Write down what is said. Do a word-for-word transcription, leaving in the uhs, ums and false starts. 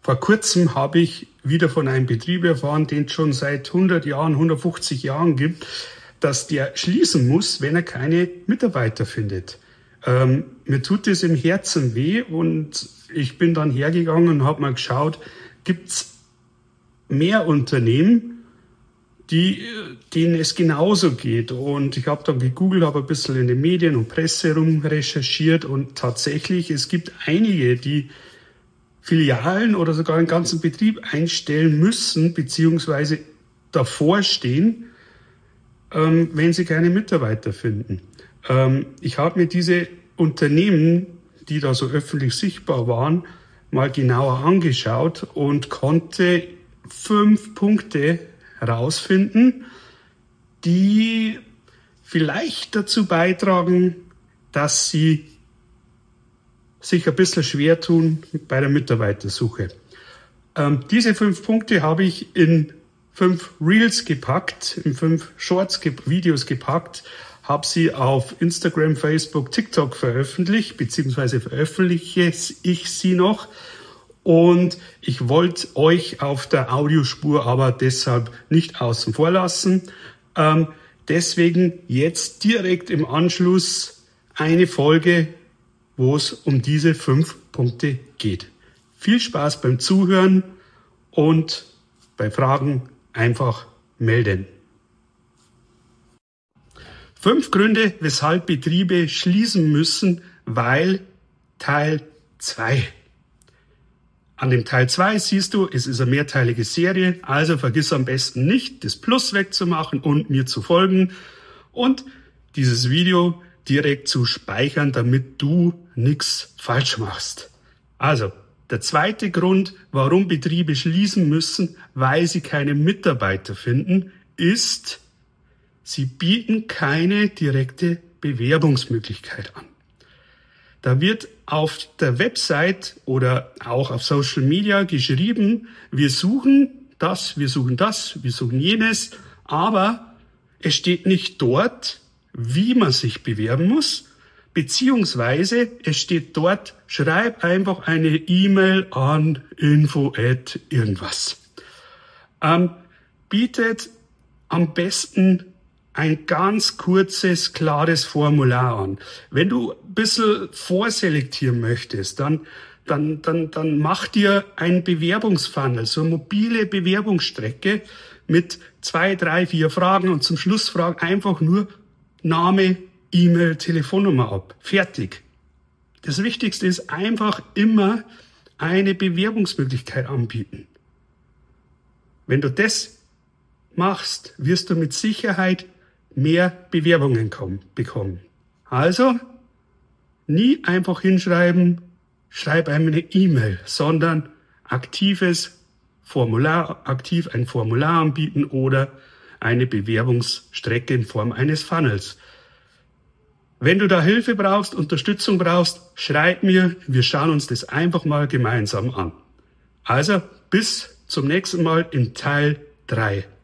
Vor kurzem habe ich wieder von einem Betrieb erfahren, den es schon seit hundert Jahren, hundertfünfzig Jahren gibt, dass der schließen muss, wenn er keine Mitarbeiter findet. Ähm, mir tut es im Herzen weh und ich bin dann hergegangen und habe mal geschaut, gibt es mehr Unternehmen, die, denen es genauso geht. Und ich habe dann gegoogelt, habe ein bisschen in den Medien und Presse rum recherchiert und tatsächlich, es gibt einige, die Filialen oder sogar einen ganzen Betrieb einstellen müssen, beziehungsweise davor stehen, ähm, wenn sie keine Mitarbeiter finden. Ähm, ich habe mir diese Unternehmen, die da so öffentlich sichtbar waren, mal genauer angeschaut und konnte fünf Punkte herausfinden, die vielleicht dazu beitragen, dass sie sich ein bisschen schwer tun bei der Mitarbeitersuche. Ähm, diese fünf Punkte habe ich in fünf Reels gepackt, in fünf Shorts-Videos gepackt, habe sie auf Instagram, Facebook, TikTok veröffentlicht, beziehungsweise veröffentliche ich sie noch. Und ich wollte euch auf der Audiospur aber deshalb nicht außen vor lassen. Ähm, deswegen jetzt direkt im Anschluss eine Folge, wo es um diese fünf Punkte geht. Viel Spaß beim Zuhören und bei Fragen einfach melden. Fünf Gründe, weshalb Betriebe schließen müssen, weil Teil zwei. An dem Teil zwei siehst du, es ist eine mehrteilige Serie, also vergiss am besten nicht, das Plus wegzumachen und mir zu folgen und dieses Video direkt zu speichern, damit du nichts falsch machst. Also, der zweite Grund, warum Betriebe schließen müssen, weil sie keine Mitarbeiter finden, ist, sie bieten keine direkte Bewerbungsmöglichkeit an. Da wird auf der Website oder auch auf Social Media geschrieben, wir suchen das, wir suchen das, wir suchen jenes, aber es steht nicht dort, wie man sich bewerben muss, beziehungsweise es steht dort, schreib einfach eine E-Mail an info at irgendwas. Ähm, bietet am besten ein ganz kurzes, klares Formular an. Wenn du ein bisschen vorselektieren möchtest, dann, dann, dann, dann mach dir einen Bewerbungsfunnel, so eine mobile Bewerbungsstrecke mit zwei, drei, vier Fragen und zum Schluss frag einfach nur Name, E-Mail, Telefonnummer ab. Fertig. Das Wichtigste ist einfach immer eine Bewerbungsmöglichkeit anbieten. Wenn du das machst, wirst du mit Sicherheit mehr Bewerbungen kommen, bekommen. Also, nie einfach hinschreiben, schreib einem eine E-Mail, sondern aktives Formular, aktiv ein Formular anbieten oder eine Bewerbungsstrecke in Form eines Funnels. Wenn du da Hilfe brauchst, Unterstützung brauchst, schreib mir, wir schauen uns das einfach mal gemeinsam an. Also, bis zum nächsten Mal in Teil drei.